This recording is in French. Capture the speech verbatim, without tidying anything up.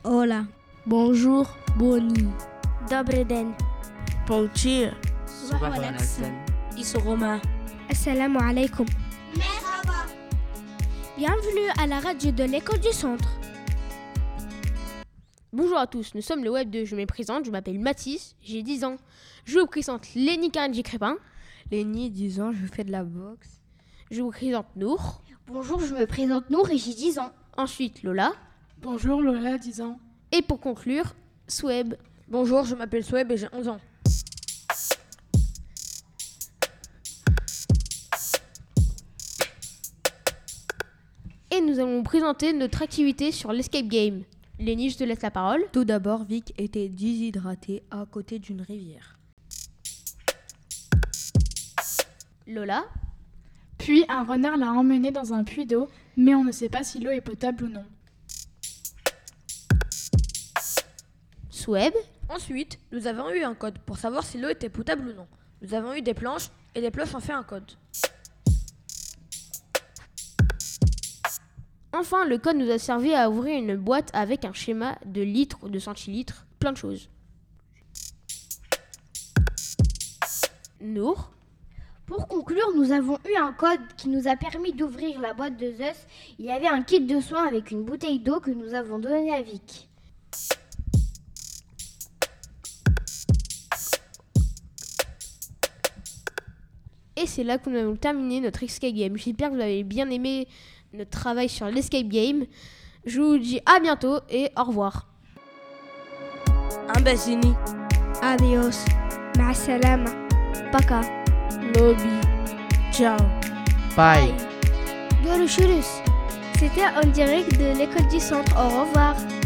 Hola. Bonjour, Boni. Dobry den. Bom dia. صباح ونكسن. Isoroma. Assalamu alaikum. Merhaba. Bienvenue à la radio de l'école du centre. Bonjour à tous, nous sommes le web deux. Je me présente, je m'appelle Mathis, j'ai dix ans. Je vous présente Lénie Karenji Crépin. Lénie, dix ans, je fais de la boxe. Je vous présente Nour. Bonjour, je me présente Nour et j'ai dix ans. Ensuite Lola. Bonjour, Lola, dix ans. Et pour conclure, Soueb. Bonjour, je m'appelle Soueb et j'ai onze ans. Et nous allons vous présenter notre activité sur l'escape game. Lénie, je te laisse la parole. Tout d'abord, Vic était déshydraté à côté d'une rivière. Lola. Puis un renard l'a emmené dans un puits d'eau, mais on ne sait pas si l'eau est potable ou non. Soueb. Ensuite, nous avons eu un code pour savoir si l'eau était potable ou non. Nous avons eu des planches et les planches ont fait un code. Enfin, le code nous a servi à ouvrir une boîte avec un schéma de litres ou de centilitres, plein de choses. Nour. Pour conclure, nous avons eu un code qui nous a permis d'ouvrir la boîte de Zeus. Il y avait un kit de soins avec une bouteille d'eau que nous avons donnée à Vic. Et c'est là que nous avons terminé notre escape game. J'espère que vous avez bien aimé notre travail sur l'escape game. Je vous dis à bientôt et au revoir. Ambasini. Adios. Ma'a salama. Paka. Lobby. Ciao. Bye. Görüşürüz. C'était en direct de l'école du centre. Au revoir.